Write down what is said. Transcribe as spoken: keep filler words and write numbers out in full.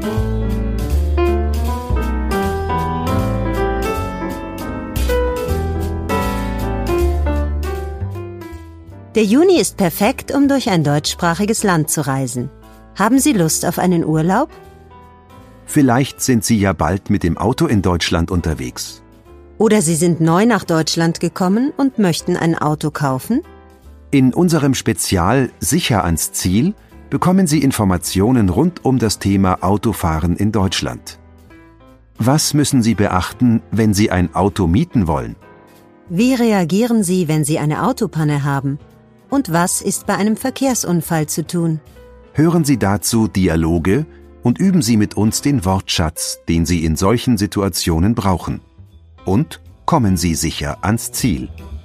Der Juni ist perfekt, um durch ein deutschsprachiges Land zu reisen. Haben Sie Lust auf einen Urlaub? Vielleicht sind Sie ja bald mit dem Auto in Deutschland unterwegs. Oder Sie sind neu nach Deutschland gekommen und möchten ein Auto kaufen? In unserem Spezial Sicher ans Ziel bekommen Sie Informationen rund um das Thema Autofahren in Deutschland. Was müssen Sie beachten, wenn Sie ein Auto mieten wollen? Wie reagieren Sie, wenn Sie eine Autopanne haben? Und was ist bei einem Verkehrsunfall zu tun? Hören Sie dazu Dialoge und üben Sie mit uns den Wortschatz, den Sie in solchen Situationen brauchen. Und kommen Sie sicher ans Ziel.